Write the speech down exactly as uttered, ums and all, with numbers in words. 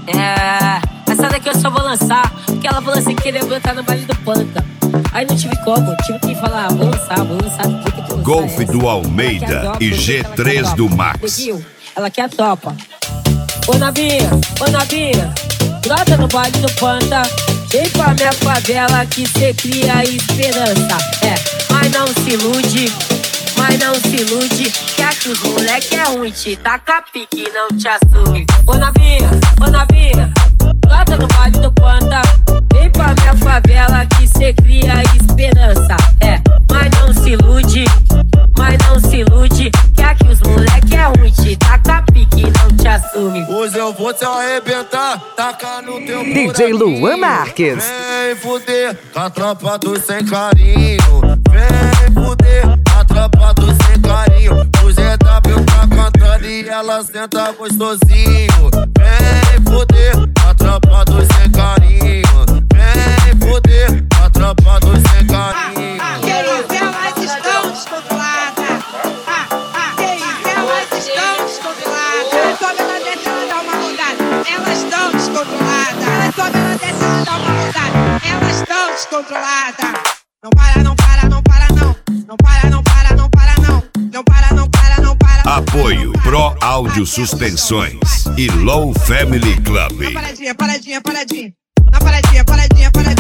É, essa daqui eu só vou lançar, porque ela falou assim que queria brotar no baile do Panta. Aí não tive como, tive que falar, vou lançar, vou lançar. Que que Golf do Almeida e G três do Max. Ela quer a tropa. Ô novinha, ô novinha, brota no baile do Panta. Vem pra minha favela que cê cria esperança. É, mas não se ilude, mas não se ilude, que aqui os moleque é ruim, te taca pique, não te assume. Ô novinha, ô novinha, brota no baile do Panta. Vem pra minha favela que cê cria esperança. É, mas não se ilude, mas não se ilude, que aqui os moleque é ruim, te taca pique, não te assume. Hoje eu vou te arrebentar, tacar no teu D J Luan Marques. Vem fuder, com a tropa do sem carinho. Vem fuder, a tropa do sem carinho. O G W tá cantando e ela senta gostosinho. Vem fuder, a tropa do sem carinho. Vem fuder, a tropa do sem carinho. Que isso, elas estão descontroladas. Ah, ah, que isso, elas estão descontroladas. Elas sobem, ela desce, ela dá uma rodada. Elas estão descontroladas. Elas sobem, ela desce, ela dá uma rodada. Elas estão descontroladas. Não para, não para, não para, não. Não para, não para, não para, não. Não para, não para, não para. Apoio Pro Áudio Suspensões e Low Family Club. Paradinha, paradinha, paradinha. Na paradinha, paradinha, paradinha.